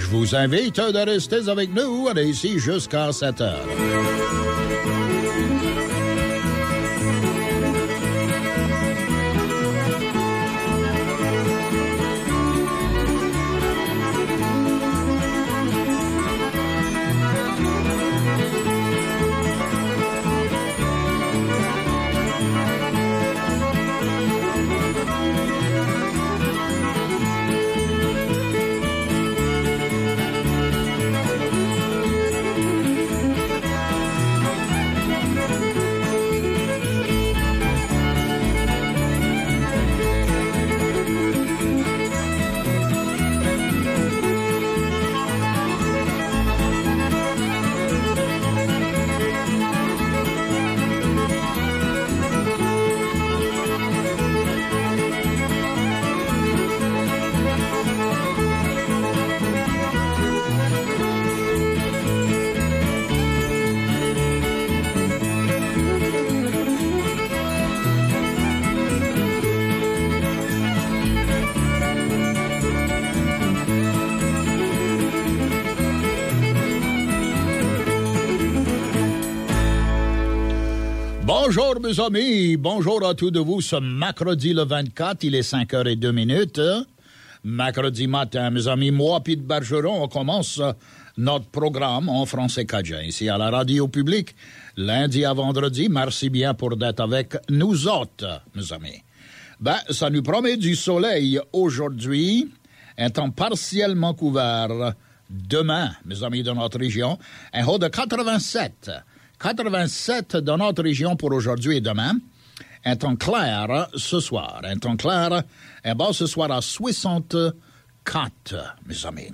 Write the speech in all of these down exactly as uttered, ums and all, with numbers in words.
vous invite de rester avec nous. On est ici jusqu'à sept heures. Bonjour mes amis, bonjour à tous de vous ce mercredi le vingt-quatre, il est cinq heures zéro deux minutes. Mercredi matin, mes amis, moi, Pete Bergeron, on commence notre programme en français cajun ici à la radio publique, lundi à vendredi. Merci bien pour d'être avec nous autres, mes amis. Ben, ça nous promet du soleil aujourd'hui, un temps partiellement couvert demain, mes amis de notre région, un haut de quatre-vingt-sept. quatre-vingt-sept dans notre région pour aujourd'hui et demain. Un temps clair ce soir. Un temps clair, un bas ce soir à soixante-quatre, mes amis.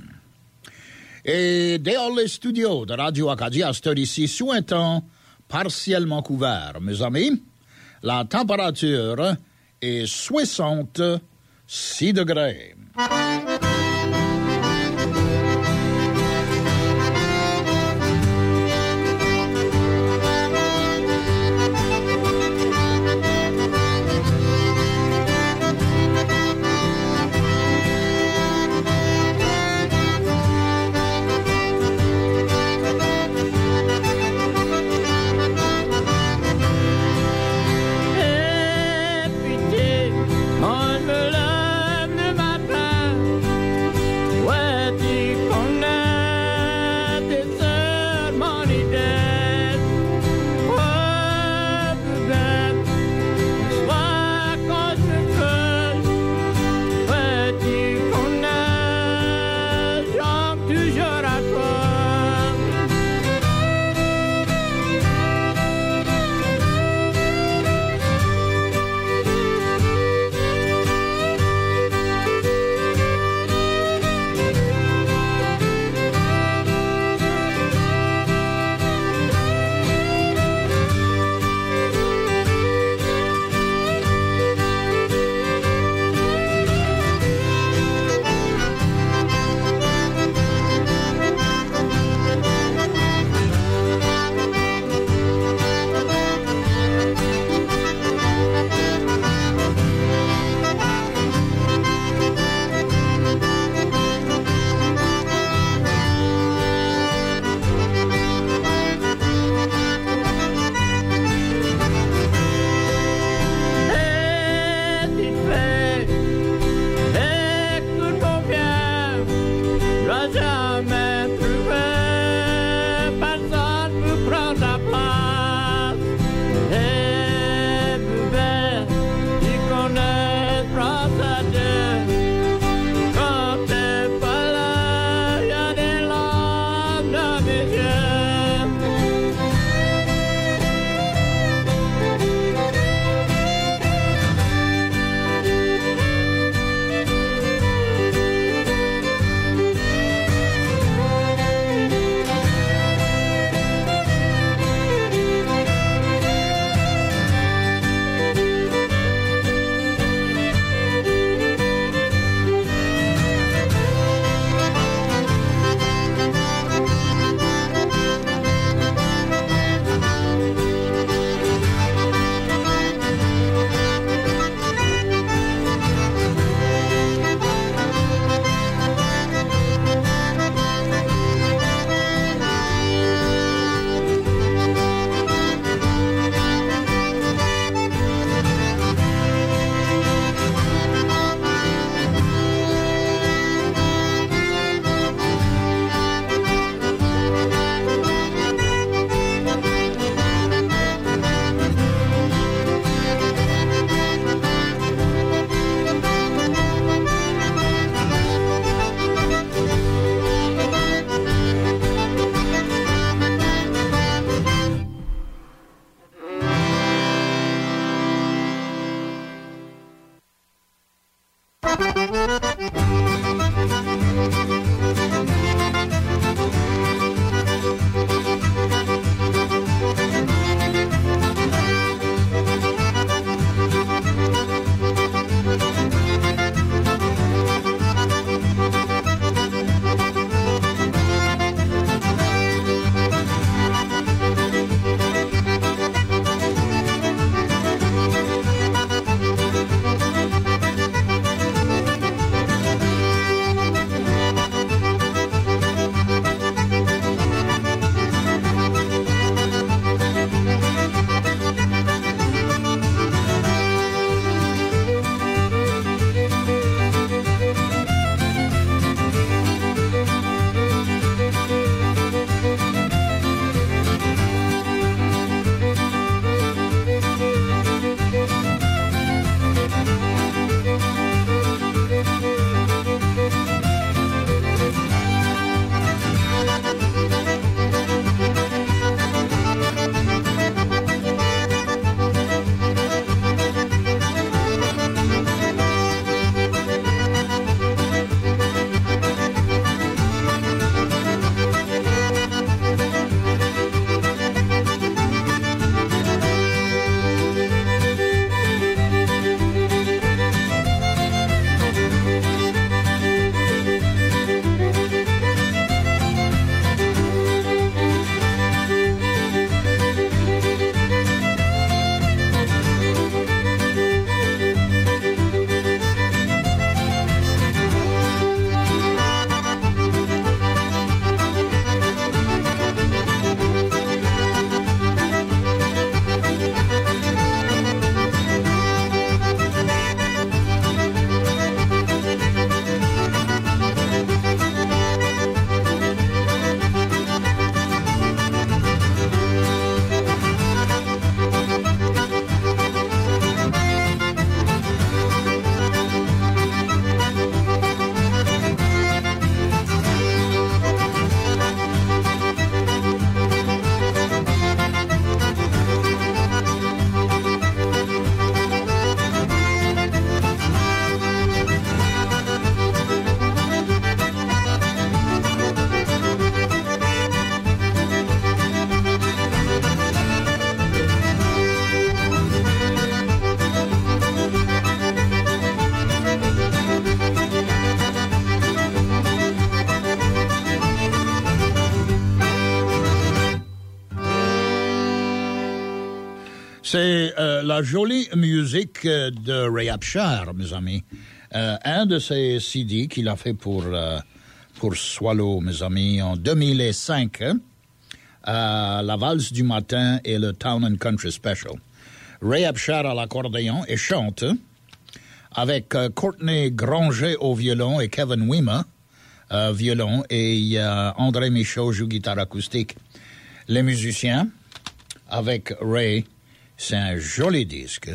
Et dehors les studios de Radio Acadie à cette heure ici, sous un temps partiellement couvert, mes amis, la température est soixante-six degrés. C'est euh, la jolie musique de Ray Apshar, mes amis. Euh, un de ces C D qu'il a fait pour, euh, pour Swallow, mes amis, en deux mille cinq, hein, euh, La valse du matin et le Town and Country Special. Ray Apshar à l'accordéon et chante avec euh, Courtney Granger au violon et Kevin Wimmer euh, violon et euh, André Michaud joue guitare acoustique. Les musiciens avec Ray, c'est un joli disque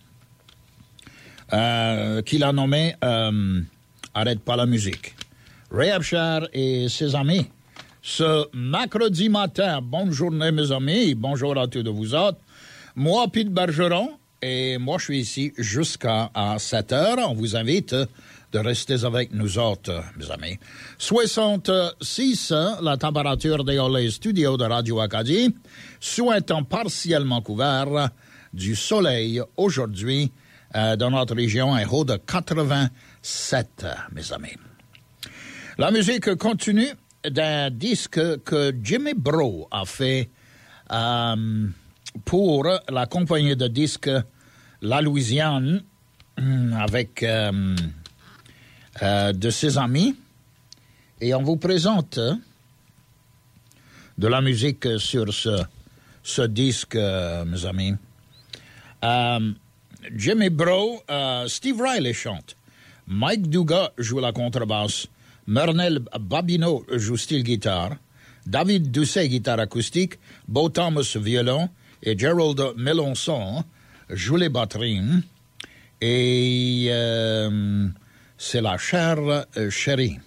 euh, qu'il a nommé euh, Arrête pas la musique. Ray Apshar et ses amis. Ce mercredi matin, bonne journée mes amis, bonjour à tous de vous autres. Moi, Pete Bergeron, et moi je suis ici jusqu'à sept heures. On vous invite de rester avec nous autres, mes amis. soixante-six, la température dans les studios de Radio Acadie, sous un temps partiellement couvert, du soleil aujourd'hui, euh, dans notre région, un haut de quatre-vingt-sept, mes amis. La musique continue d'un disque que Jimmy Bro a fait euh, pour la compagnie de disques La Louisiane avec euh, euh, de ses amis. Et on vous présente de la musique sur ce, ce disque, euh, mes amis. Euh, Jimmy Bro, euh, Steve Riley chante. Mike Duga joue la contrebasse. Mernel Babineau joue style guitare. David Doucet, guitare acoustique. Beau Thomas, violon. Et Gerald Melançon joue les batteries. Et euh, c'est la chère euh, chérie.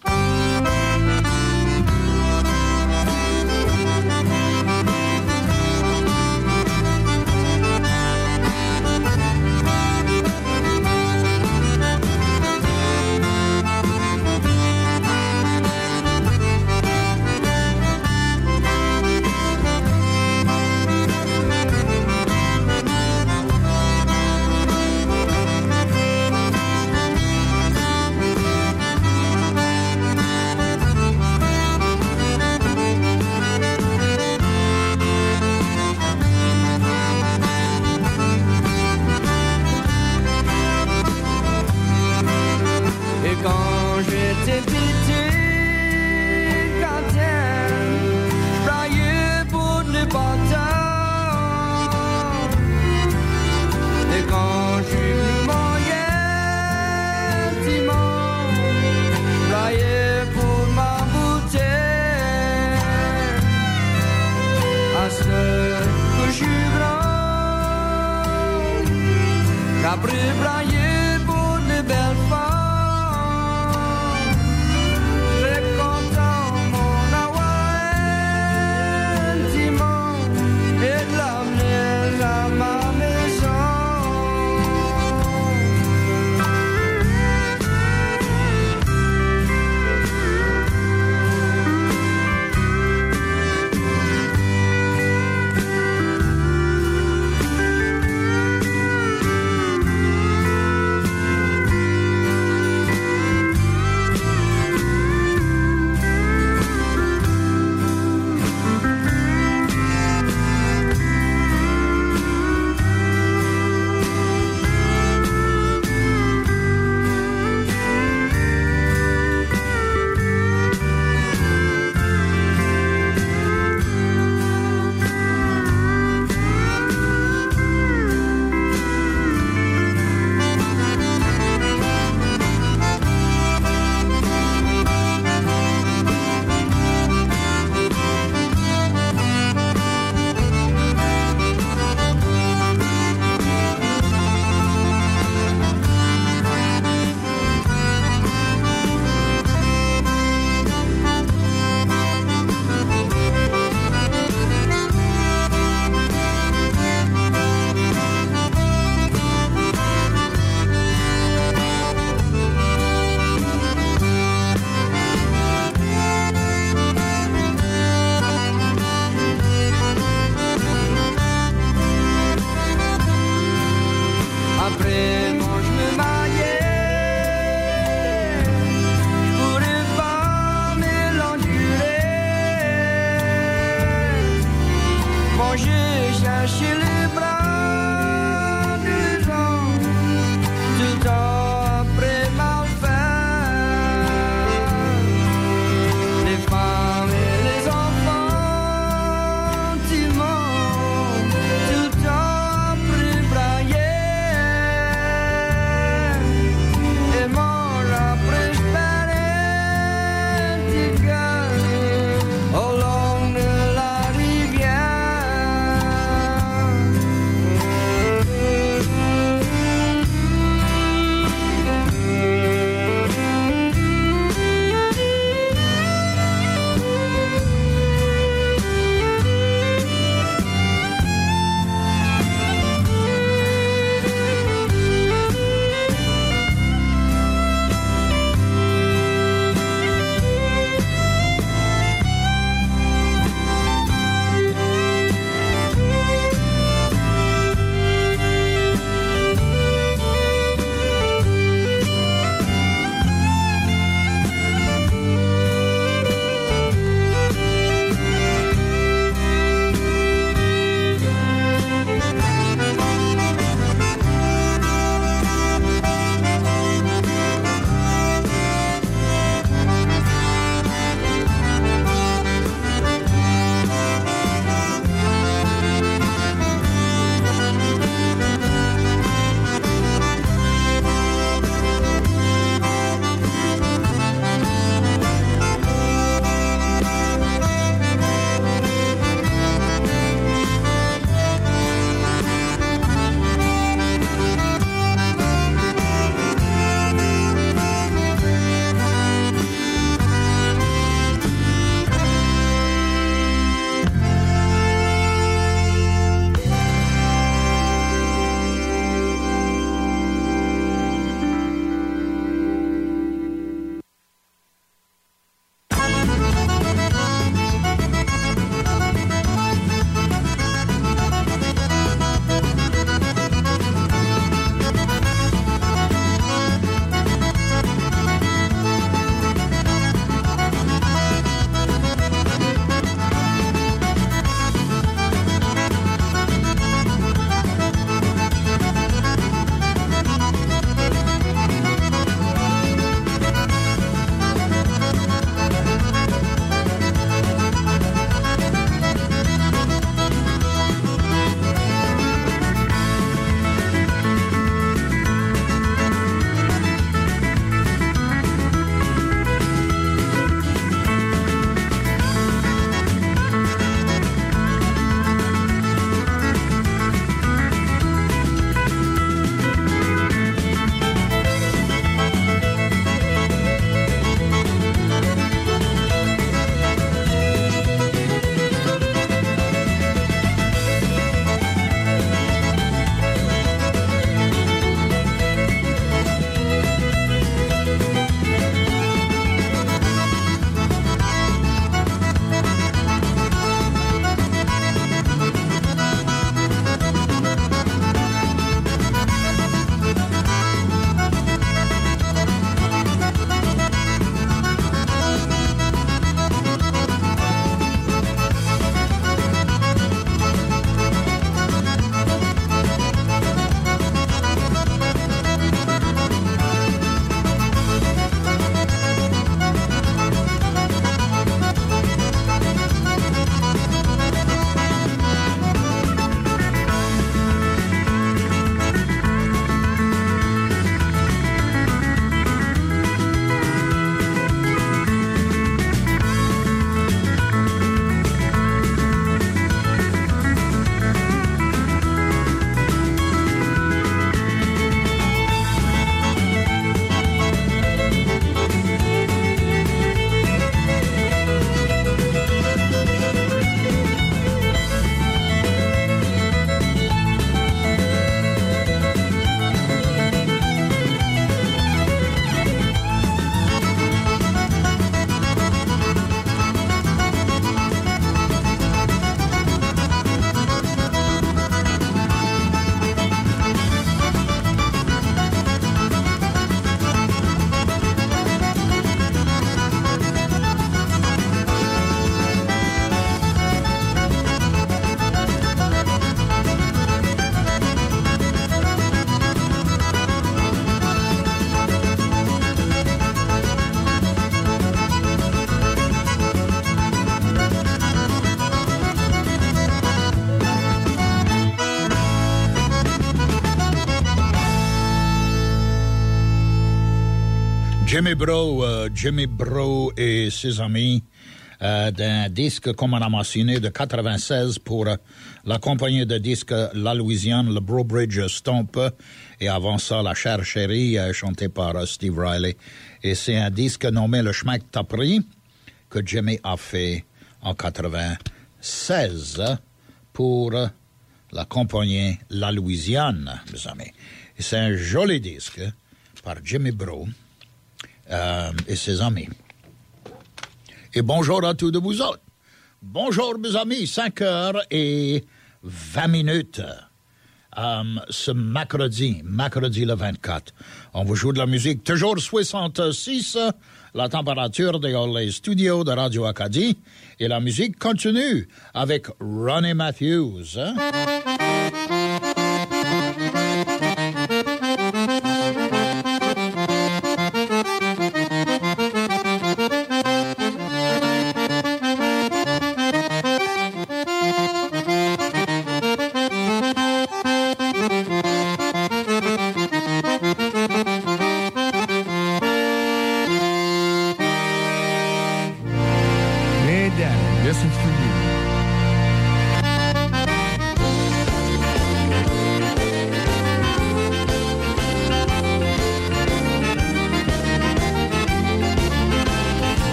Jimmy Bro, euh, Jimmy Bro et ses amis euh, d'un disque, comme on a mentionné, de quatre-vingt-seize pour euh, la compagnie de disques La Louisiane, le Bro Bridge Stomp, et avant ça, La Chère Chérie, euh, chantée par euh, Steve Riley. Et c'est un disque nommé Le Chemin que t'as pris, que Jimmy a fait en quatre-vingt-seize pour euh, la compagnie La Louisiane, mes amis. Et c'est un joli disque par Jimmy Bro euh, et ses amis. Et bonjour à tous de vous autres. Bonjour, mes amis, cinq heures et vingt minutes. Euh, ce mercredi, mercredi le vingt-quatre. On vous joue de la musique toujours soixante-six, la température dans les studios de Radio Acadie. Et la musique continue avec Ronnie Matthews. Hein?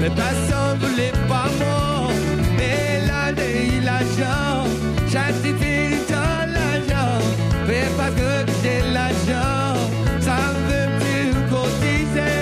mais personne voulait pas moi. Mais l'année, l'argent, j'ai dit dans l'argent, mais parce que j'ai l'argent, ça me veut plus cotiser.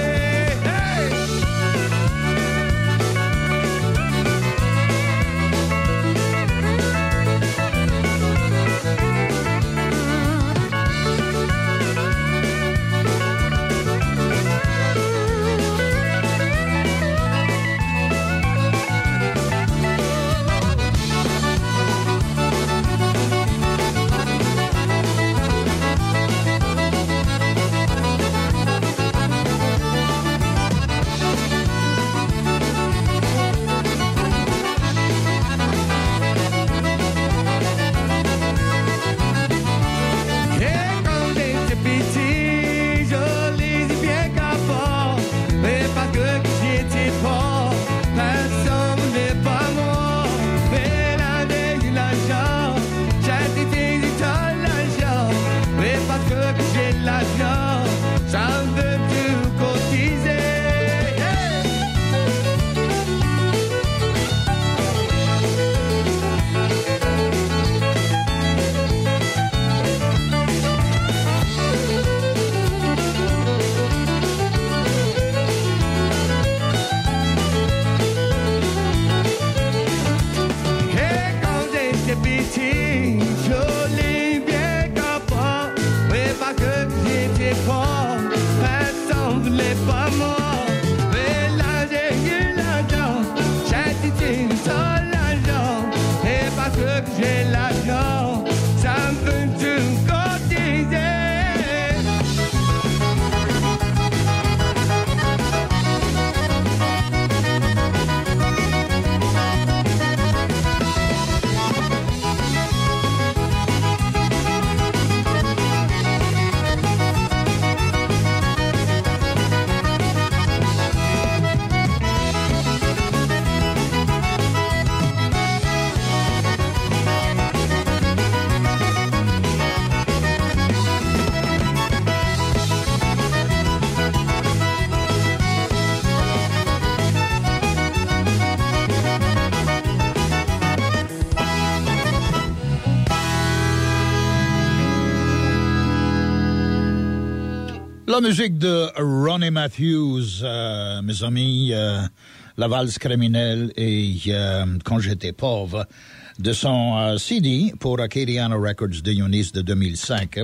La musique de Ronnie Matthews, euh, mes amis, euh, La valse criminelle et euh, Quand j'étais pauvre, de son euh, C D pour Acadiana Records de Eunice de deux mille cinq.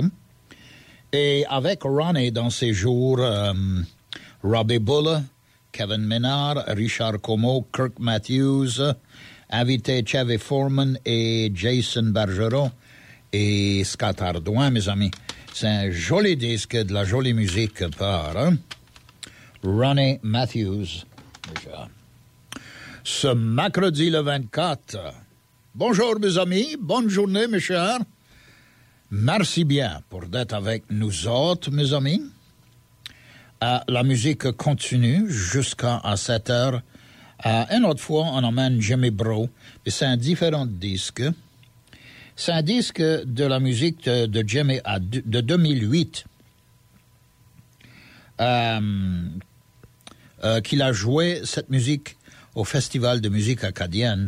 Et avec Ronnie dans ses jours, euh, Robbie Buller, Kevin Menard, Richard Como, Kirk Matthews, invité Chevy Foreman et Jason Bergeron et Scott Ardouin, mes amis. C'est un joli disque, de la jolie musique par hein? Ronnie Matthews. Déjà. Ce mercredi le vingt-quatre. Bonjour mes amis, bonne journée mes chers. Merci bien pour d'être avec nous autres mes amis. Euh, la musique continue jusqu'à sept heures. Euh, une autre fois, on emmène Jimmy Bro, et c'est un différent disque. C'est un disque de la musique de, de Jimmy à, de deux mille huit euh, euh, qu'il a joué cette musique au Festival de musique acadienne.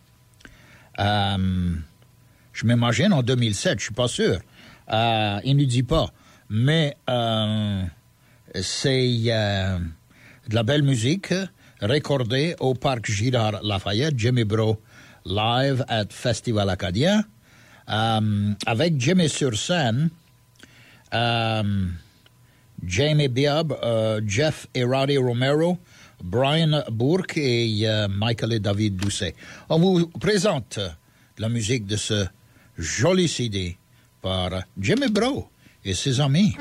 Euh, je m'imagine en deux mille sept, je suis pas sûr. Euh, il ne dit pas. Mais euh, c'est euh, de la belle musique recordée au Parc Girard Lafayette, Jimmy Bro live at Festival acadien. Um, avec Jimmy sur scène, um, Jamie Biab, uh, Jeff et Roddy Romero, Brian Bourque et uh, Michael et David Doucet. On vous présente la musique de ce joli C D par Jimmy Bro et ses amis.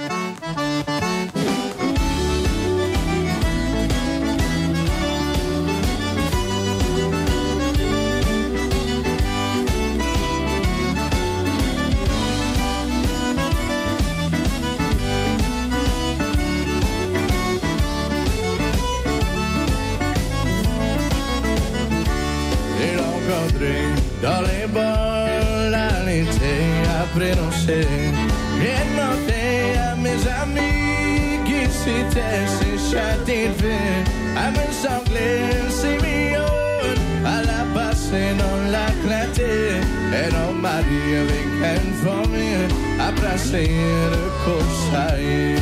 Dans les bols à l'été, après danser, j'ai demandé à mes amis qui s'étaient ces châtés de vie. Avec sanglé, Simeon, à la passée dans la clarté, et nos maris avec une famille, à brasser le corsaire.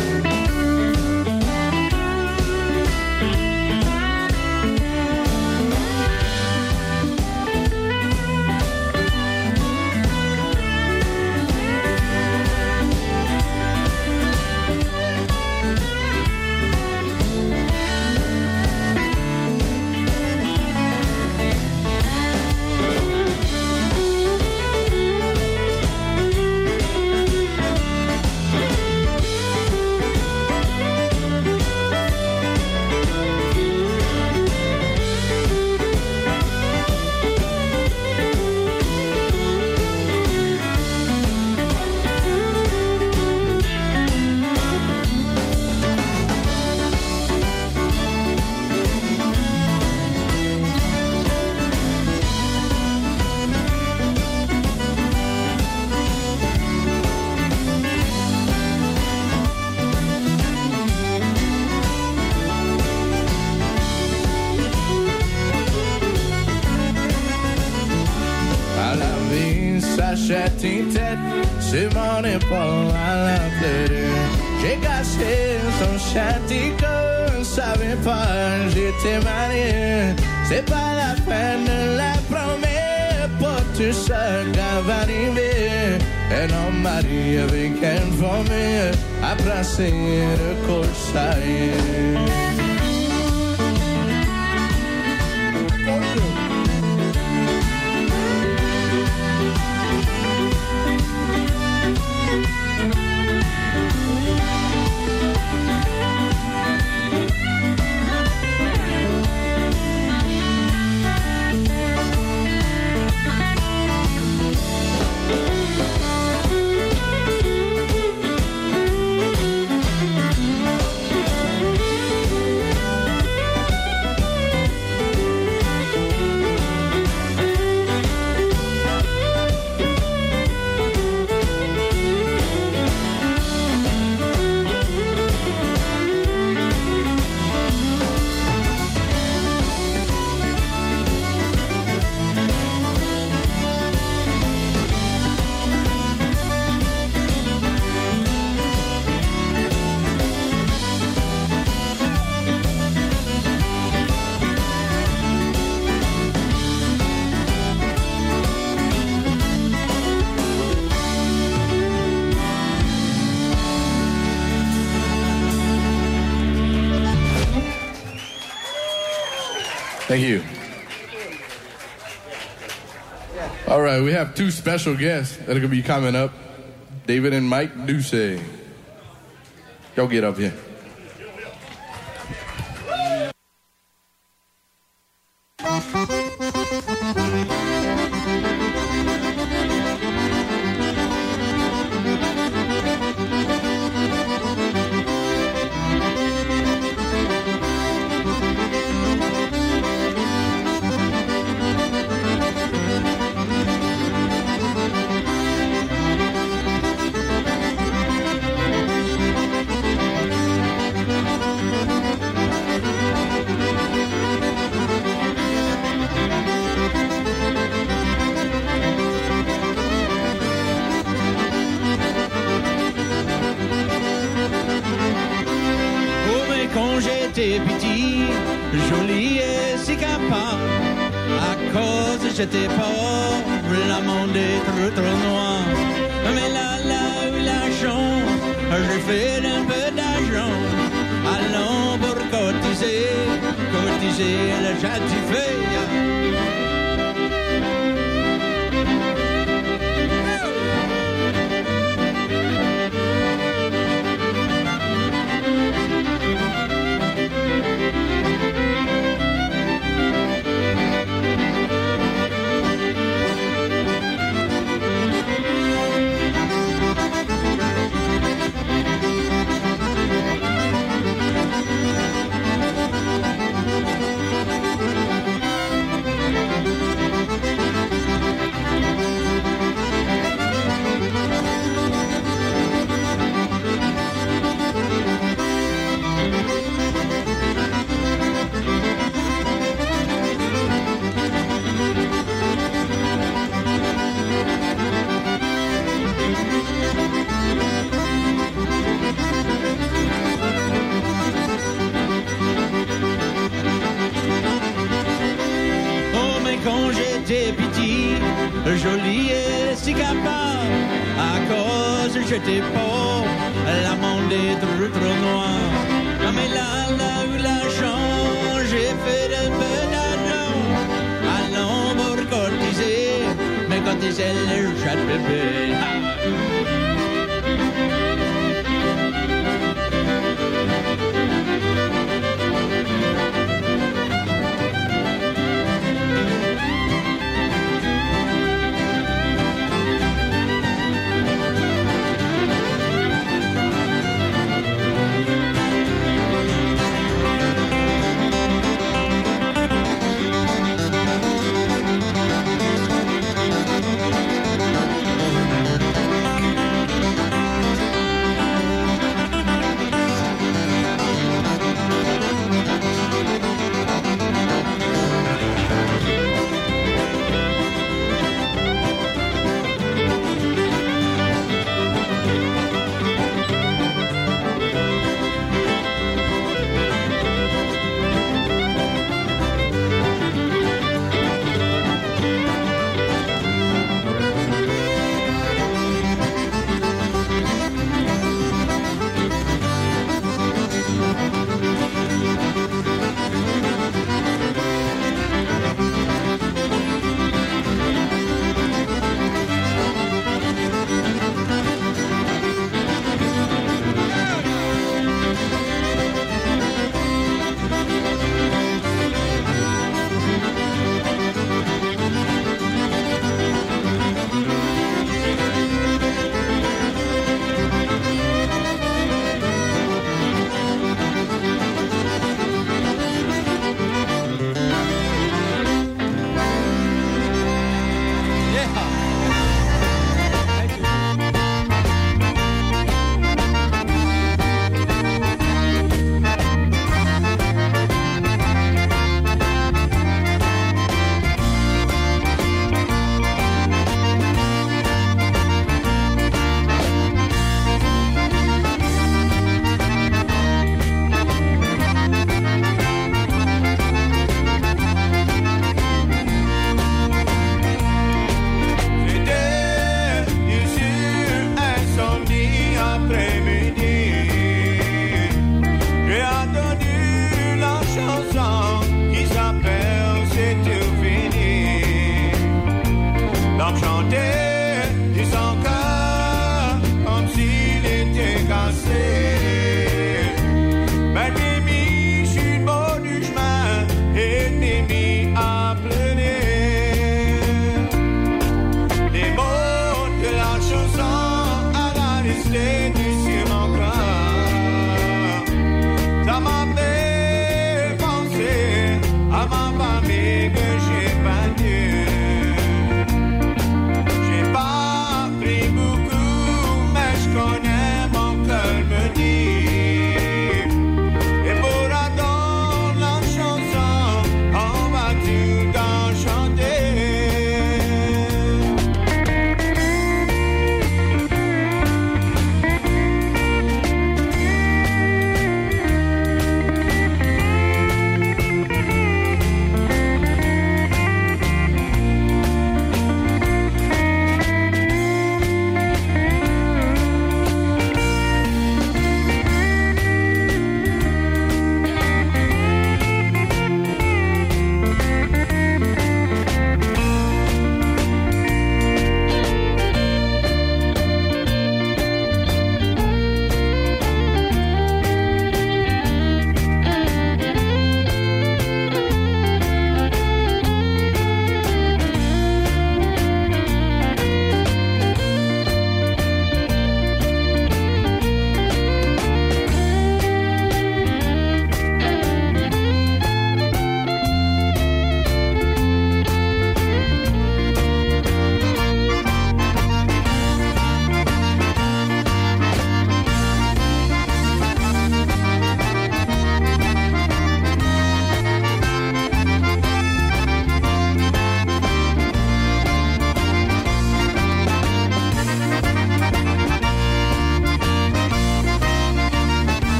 S'achète une tête sur mon épaule à l'entrée. J'ai cassé son châtiment, savais pas, j'étais marié. C'est pas la peine de la promesse, pour tout ça qui va arriver. Un homme marié avec une famille, à brasser le corsaire. Thank you. All right, we have two special guests that are going to be coming up. David and Mike Ducey. Y'all get up here. Quand j'étais petit, joli et si capable, à cause j'étais pauvre, la monde est trop trop noir. Mais là, là, eu la chance, j'ai fait un peu d'argent, allant pour cotiser, cotiser le j'ai fait. j'étais petit, joli et si capable, à cause j'étais pauvre, la monde est trop trop noire. Mais là, là où l'argent, j'ai fait un peu d'argent, à l'ombre courtiser, mais quand ils aient le chat bébé.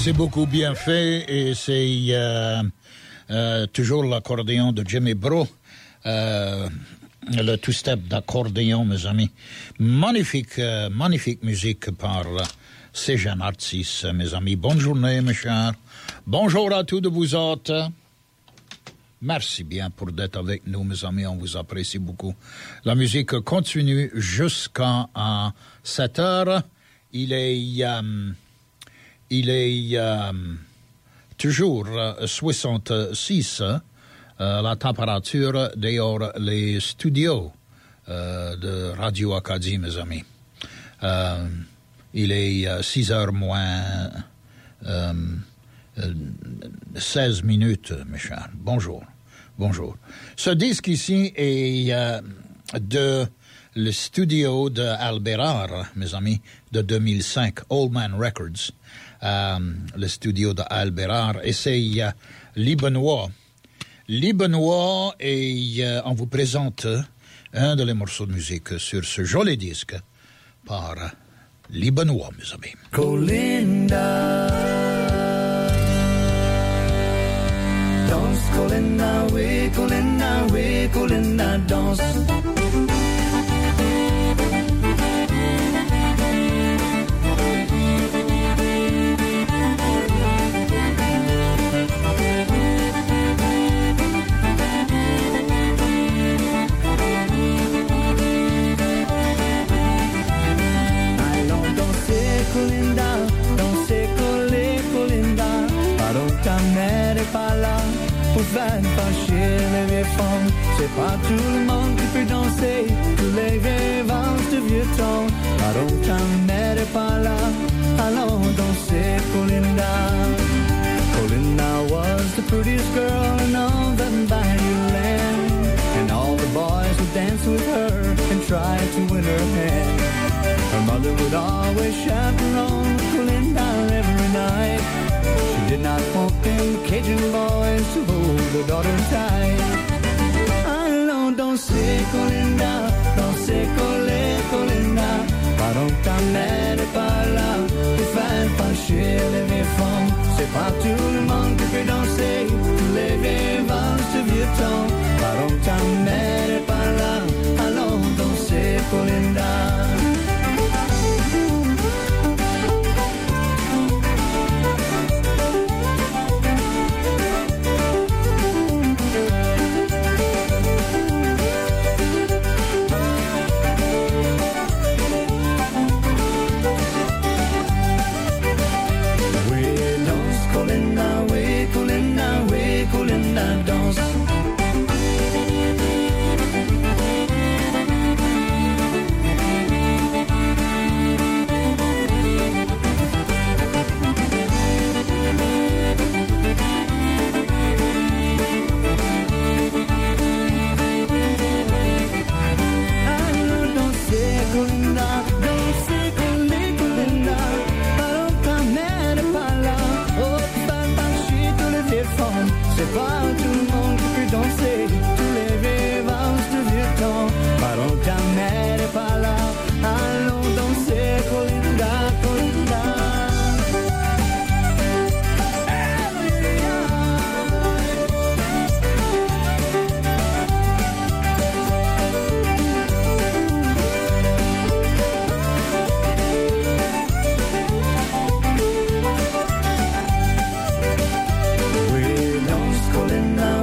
c'est beaucoup bien fait et c'est euh, euh, toujours l'accordéon de Jimmy Bro, euh, le two-step d'accordéon, mes amis. Magnifique, euh, magnifique musique par euh, ces jeunes artistes, mes amis. Bonne journée, mes chers. Bonjour à tous de vous autres. Merci bien pour d'être avec nous, mes amis. On vous apprécie beaucoup. La musique continue jusqu'à sept heures. Il est, euh, il est euh, toujours soixante-six, euh, la température dehors les studios euh, de Radio Acadie, mes amis. Euh, il est euh, six heures moins euh, euh, seize minutes, mes chers. Bonjour. Bonjour. Ce disque ici est euh, de le studio de Al Bérard, mes amis, de deux mille cinq, Old Man Records, euh, le studio de Al Bérard, et c'est euh, Libanois. Libanois, et euh, on vous présente un de les morceaux de musique sur ce joli disque par Libanois, mes amis. Colinda, danse, Colinda, oui, Colinda, oui, Colinda, danse. Van fâcher les vieilles femmes, c'est pas tout le monde qui peut danser tous les vieilles valses de vieux temps. Alors ta mère est pas là, allons danser Colinda. Colinda was the prettiest girl in all that bayou land, and all the boys would dance with her and try to win her hand. Her mother would always chaperone Colinda every night. She did not want them Cajun boys to hold her daughter tight. Allons danser Colinda, danser coller Colinda. Pardon ta mère n'est pas là pour faire fâcher les vieilles femmes. C'est pas tout le monde qui peut danser tous les vieilles valses de vieux temps. Pardon ta mère n'est pas là, allons danser Colinda. C'est pas tout le monde qui peut danser tous les vieilles valses de vieux temps. Pardon, ta mère n'est pas là, allons danser Colinda, Colinda. Colinda,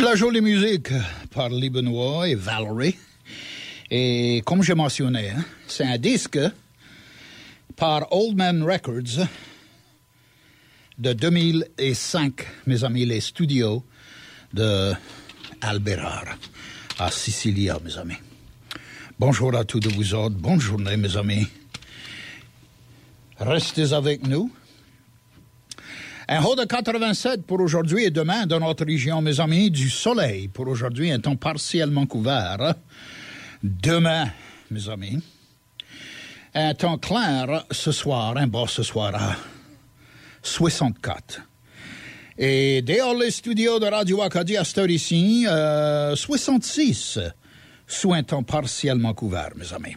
De la jolie musique par Lee Benoit et Valerie. Et comme je mentionnais, hein, c'est un disque par Old Man Records de deux mille cinq, mes amis, les studios de Alberara, à Sicilia, mes amis. Bonjour à tous de vous autres, bonne journée, mes amis. Restez avec nous. Un haut de quatre-vingt-sept pour aujourd'hui et demain dans notre région, mes amis, du soleil. Pour aujourd'hui, un temps partiellement couvert. Demain, mes amis, un temps clair ce soir, un bas ce soir à soixante-quatre. Et dehors les studios de Radio Acadie à cette heure ici, euh, soixante-six, sous un temps partiellement couvert, mes amis.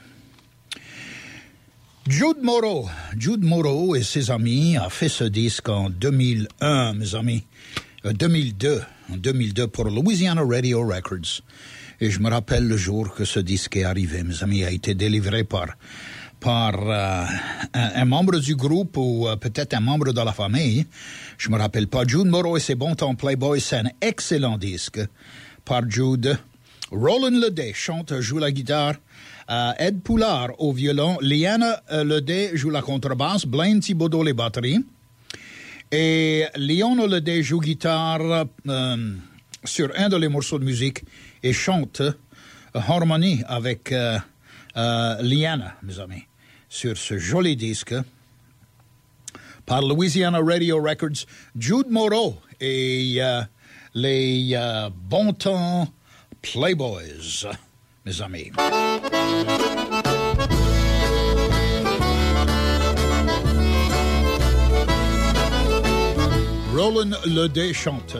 Jude Moreau, Jude Moreau et ses amis a fait ce disque en deux mille un, mes amis, euh, deux mille deux, en deux mille deux pour Louisiana Radio Records. Et je me rappelle le jour que ce disque est arrivé, mes amis, a été délivré par, par euh, un, un membre du groupe ou euh, peut-être un membre de la famille. Je me rappelle pas. Jude Moreau et ses bons temps Playboy, c'est un excellent disque par Jude. Roland Ledet chante, joue la guitare. Uh, Ed Poulard au violon, Liana uh, Ledet joue la contrebasse, Blaine Thibodeau les batteries, et Léon Ledet joue guitare euh, sur un de les morceaux de musique et chante uh, harmonie avec uh, uh, Liana, mes amis, sur ce joli disque par Louisiana Radio Records, Jude Moreau et uh, les uh, bons temps Playboys, mes amis. Roland Ledet chante.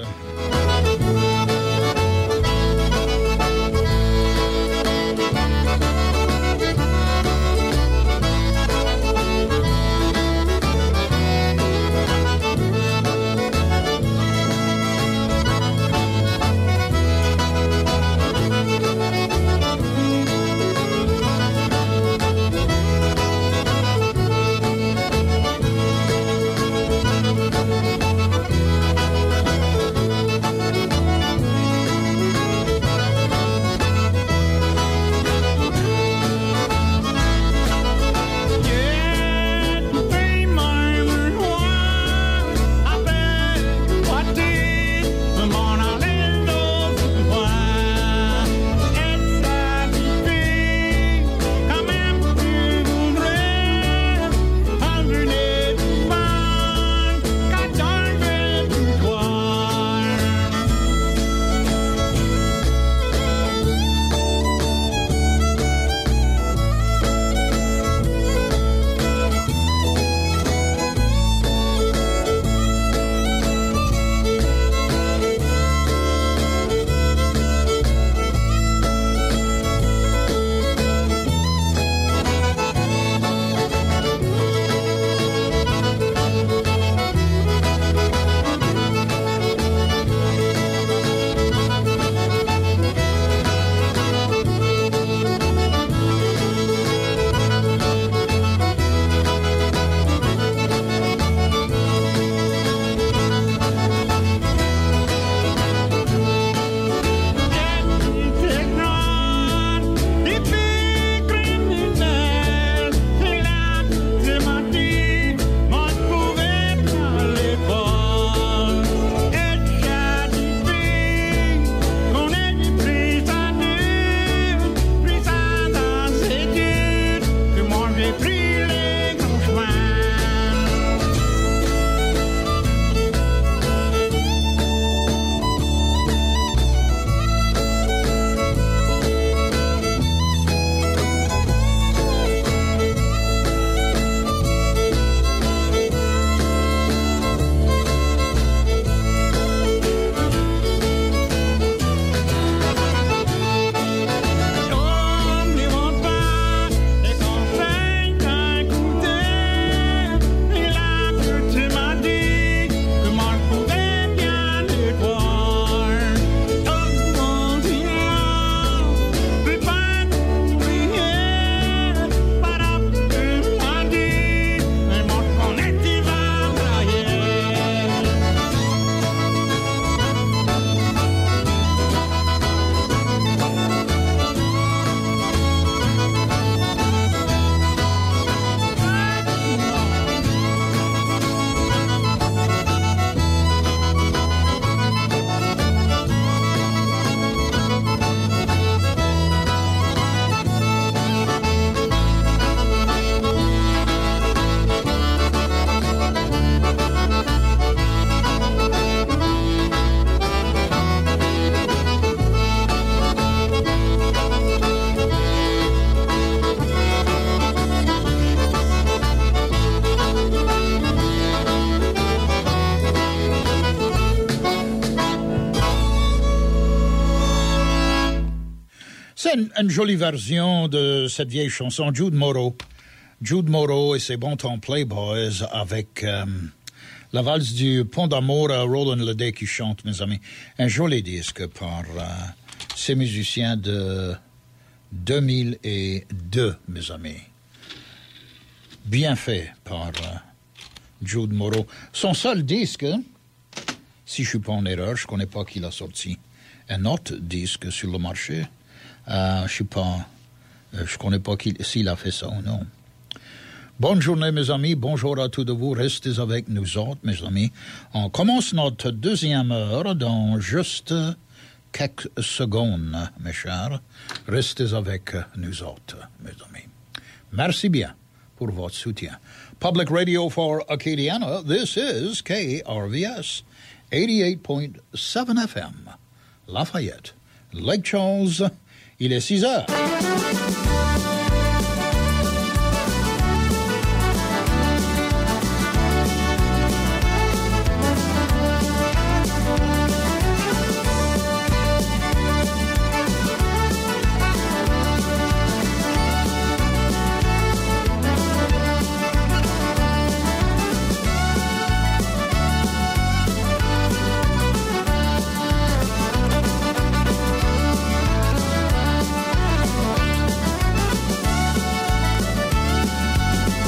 une, une jolie version de cette vieille chanson, Jude Moreau. Jude Moreau et ses bons temps Playboys avec euh, la valse du Pont d'Amour à Roland Ledet qui chante, mes amis. Un joli disque par euh, ces musiciens de deux mille deux, mes amis. Bien fait par euh, Jude Moreau. Son seul disque, si je ne suis pas en erreur, je ne connais pas qui l'a sorti. Un autre disque sur le marché. Euh, je sais pas, euh, je connais pas qui, s'il a fait ça ou non. Bonne journée, mes amis. Bonjour à tous de vous. Restez avec nous autres, mes amis. On commence notre deuxième heure dans juste quelques secondes, mes chers. Restez avec nous autres, mes amis. Merci bien pour votre soutien. Public Radio for Acadiana, this is K R V S, eighty-eight point seven F M, Lafayette, Lake Charles. Il est six heures.